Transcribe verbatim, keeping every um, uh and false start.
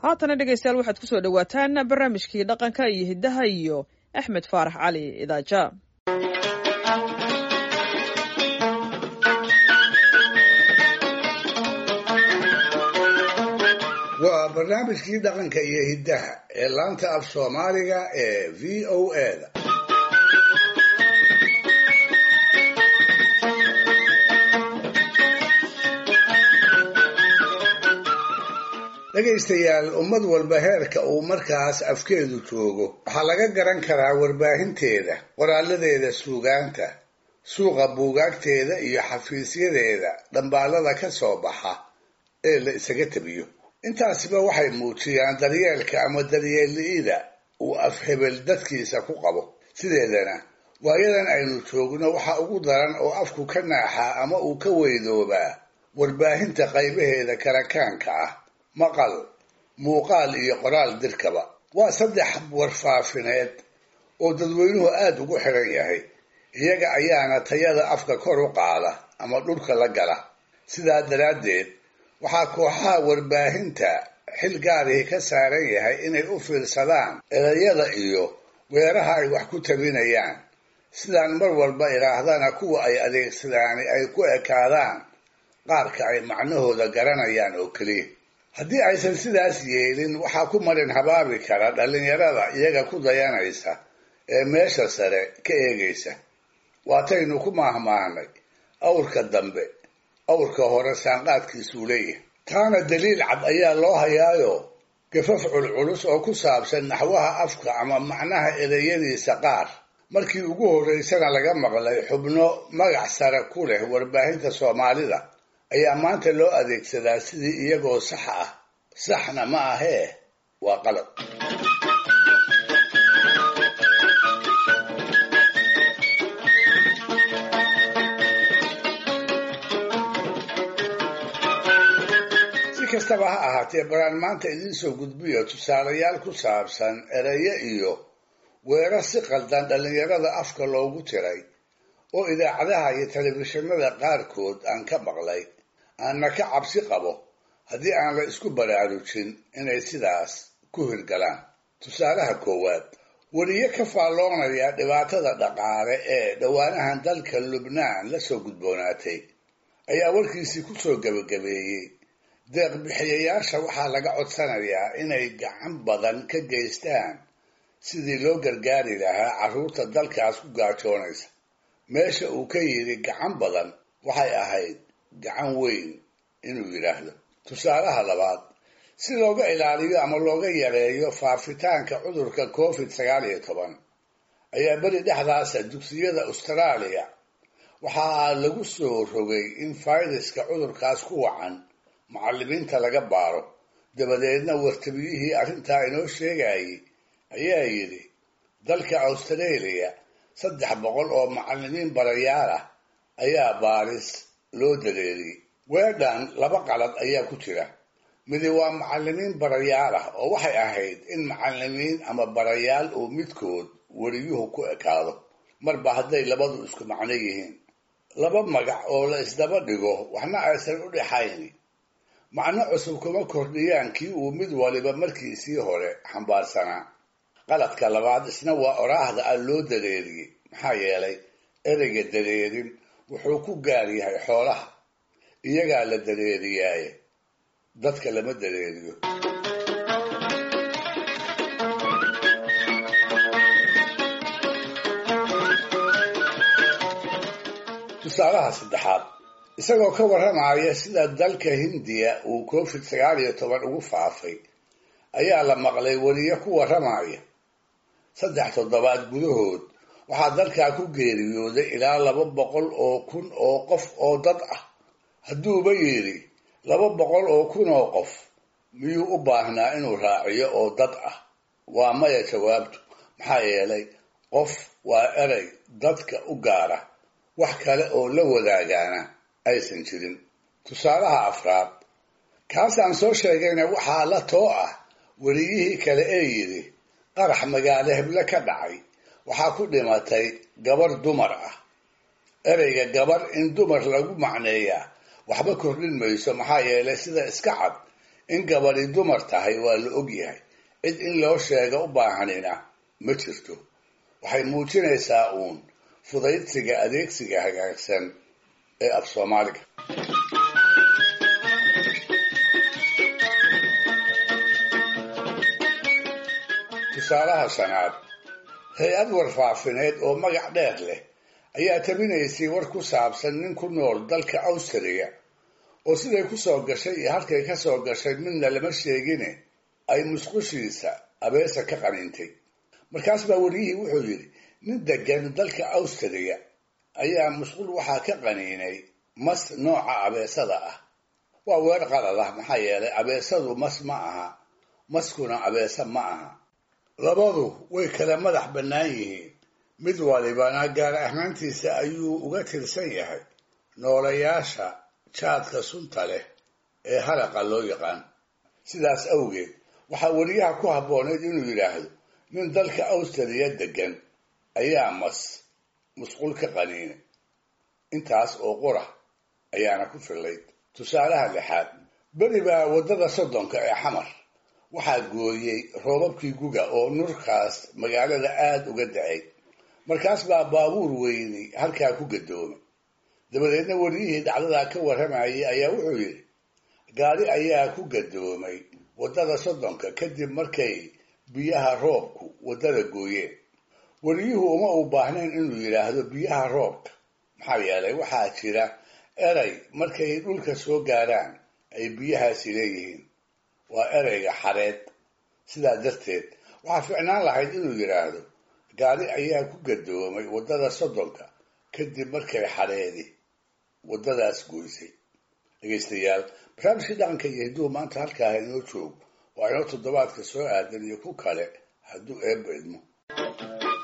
haatana dhegaystayaal waxaad ku soo dhowaataan barnaamijkii dhaqanka iyo hiddaha iyo axmed faarax cali idaaja waa barnaamijkii dhaqanka iyo hiddaha ee laanta af soomaaliga ee v o a da dhegaystayaal ummad walba heerka uu markaas afkeedu joogo waxaa laga garan karaa warbaahinteeda qoraaladeeda suugaanta suuqa buugaagteeda iyo xafiisyadeeda dhambaalada ka soo baxa ee la isaga tabiyo intaasiba waxay muujiyaan daryeelka ama daryeelli'ida uu afhebel dadkiisa ku qabo sideedana waayadan aynu joogno waxa ugu daran oo afku ka naaxaa ama uu ka weydoobaa warbaahinta qaybaheeda karakaanka ah maqal muuqaal iyo qoraal dirkaba waa saddex warfaafineed oo dadweynuhu aada ugu xiran yahay iyaga ayaana tayada afka kor u qaada ama dhulka la gala sidaa daraaddeed waxaa kooxaha warbaahinta xil gaarihii ka saaran yahay inay u fiirsadaan erayada iyo weeraha ay wax ku tabinayaan sidaan mar walba idhaahdana kuwa ay adeegsadaani ay ku ekaadaan qaarka ay macnahooda garanayaan oo keliya haddii aysan sidaas yeelin waxaa ku marin habaabi kara dhallinyarada iyaga ku dayanaysa ee meesha sare ka eegaysa waataynu ku maahmaahnay awrka dambe awrka hore saanqaadkiisuu leeyahay taana daliil cad ayaa loo hayaayo gafaf culculus oo ku saabsan naxwaha afka ama macnaha ereyadiisa qaar markii ugu horraysana laga maqlay xubno magac sare ku leh warbaahinta soomaalida ayaa maanta loo adeegsadaa sidii iyagoo sax ah saxna ma ahee waa qalad si kastaba ha ahaatee baraan maanta idiin soo gudbiyo tusaalayaal ku saabsan erayo iyo weerar si qaldan dhallinyarada afka loogu tiray oo idaacadaha iyo telefishinada qaarkood aan ka maqlay aanna ka cabsi qabo haddii aan la isku baraarujin inay sidaas ku hirgalaan tusaalaha koowaad weriye ka faalloonaya dhibaatada dhaqaale ee dhowaanahan dalka lubnaan la soo gudboonaatay ayaa warkiisii ku soo gebagabeeyey deeq bixiyayaasha waxaa laga codsanayaa inay gacan badan ka geystaan sidii loo gargaari lahaa carruurta dalkaas ku gaajoonaysa meesha uu ka yidhi gacan badan waxay ahayd gacan weyn inuu yidhaahdo tusaalaha labaad si looga ilaaliyo ama looga yareeyo faafitaanka cudurka covid sagaal iyo toban ayaa beri dhexdaasa dugsiyada austraaliya waxaa lagu soo rogay in fayraska cudurkaas ku wacan macallimiinta laga baaro dabadeedna wartabiyihii arrintaa inoo sheegayay ayaa yidhi dalka australia saddex boqol oo macallimiin barayaal ah ayaa baaris loo dareeriyey weedhan laba qalad ayaa ku jira midi waa macallimiin barayaal ah oo waxay ahayd in macallimiin ama barayaal uu midkood weriyuhu ku ekaado marba hadday labadu isku macno yihiin laba magac oo la isdaba dhigo waxna aysan u dhexayn macno cusub kuma kordhiyaan kii uu mid waliba markiisii hore xambaarsanaa qaladka labaad isna waa oraahda aan loo dareeriyey maxaa yeelay ereyga dareerin wuxuu ku gaar yahay xoolaha iyagaa la dareeriyaaye dadka lama dareeriyo tusaalaha saddexaad isagoo ka warramaya sida dalka hindiya uu covid sagaal iyo toban ugu faafay ayaa la maqlay weriye ku warramaya saddex toddobaad gudahood waxaa dalkaa ku geeriyooday ilaa laba boqol oo kun oo qof oo dad ah hadduuba yidhi laba boqol oo kun oo qof miyuu u baahnaa inuu raaciyo oo dad ah waa maya jawaabtu maxaa yeelay qof waa erey dadka u gaara wax kale oo la wadaagaana aysan jirin tusaalaha afraad kaasaan soo sheegayna waxaa la too ah weriyihii kale ee yidhi qarax magaalo heble ka dhacay waxaa ku dhimatay gabar dumar ah ereyga gabar in dumar lagu macneeyaa waxba kordhin mayso maxaa yeelay sida iska cad in gabadhi dumar tahay waa la og yahay, cid in loo sheega u baahanina ma jirto. waxay muujinaysaa uun fudaydsiga adeegsiga hagaagsan ee af Soomaaliga. tusaalaha shanaad, hay-ad warfaafineed oo magac dheer leh ayaa tabinaysay war ku saabsan nin ku nool dalka Awstriya oo siday ku soo gashay iyo halkay ka soo gashay midna lama sheegine ay musqushiisa abeesa ka qanintay. markaas baa wariyihii wuxuu yidhi, nin degan dalka Awstriya ayaa musqul waxaa ka qaniinay mas nooca abeesada ah. waa weer qalad ah, maxaa yeelay abeesadu mas ma aha, maskuna abeesa ma aha. labadu way kala madax bannaan yihiin, mid walibana gaar ahaantiisa ayuu uga tirsan yahay noolayaasha jaadka sunta leh ee haraqa loo yaqaan. sidaas awgeed waxaa wariyaha ku habbooneyd inuu yidhaahdo, nin dalka Awstriya degan ayaa mas musqul ka qaniinay. intaas oo qura ayaana ku fillayd. tusaalaha lixaad, beri baa waddada soddonka ee xamar waxaa gooyey roobabkii guga oo nurkaas magaalada aada uga da'ay. markaas baa baabuur weyni halkaa ku gadoomay. dabadeedna wariyihii dhacdadaa ka warramayay ayaa wuxuu yidhi, gaari ayaa ku gadoomay waddada soddonka kadib markay biyaha roobku waddada gooyeen. wariyuhu uma uu baahnayn inuu yidhaahdo biyaha roobka, maxaa yeelay waxaa jira eray markay dhulka soo gaaraan ay biyahaasi leeyihiin. waa ereyga xareed. sidaa darteed waxaa ficnaan lahayd inuu yidhaahdo, gaari ayaa ku gadoomay waddada soddonka kadib markay xareedi waddadaas goysay. dhegaystayaal, barnaamijkii dhaqanka iyo hidduhu maanta halkaa inoo joog. waa inoo toddobaadka soo aadan iyo ku kale hadduu eebba idmo.